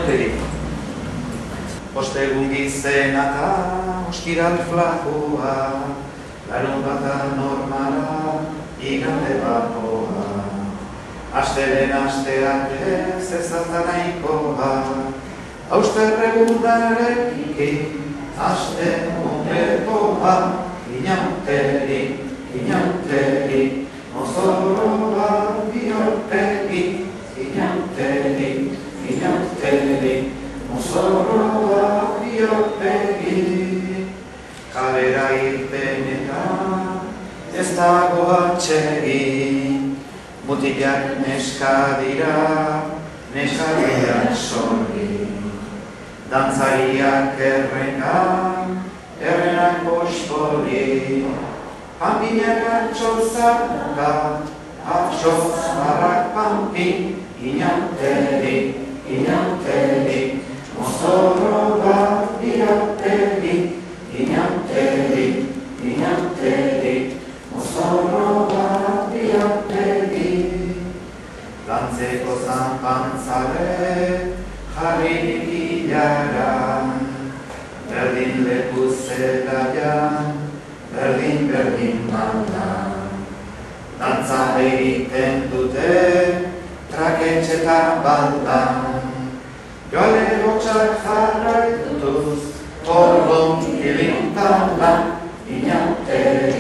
inauteri. Ostegun gizena eta ostiral flakoa, larun bata normala, igande bakoa. Astelen asteak ez ezazta nahikoa, austerregunarekiki, aste honetoa, inauteri, inauteri, mozorroa bihurtegi, inauteri, inauteri, mozorroa bihurtegi. Kalera irten eta ez dago atsegin, mutilak neska dira, neska dira sorgi. Dantzariak errenak, errenak pospoli, panpinak atxozaka, atxozarrak panpi, inauteri, inauteri, mozorro bat irauteri, inauteri, inauteri, mozorro bat irauteri. Lantzeko zanpantzale, jarririk ilaran, berdin leku zelaian, berdin maldan. Dantza egiten dute, traketxetan baldan, joale hotxak jarraituz, ordon ilintan lan, inauteri.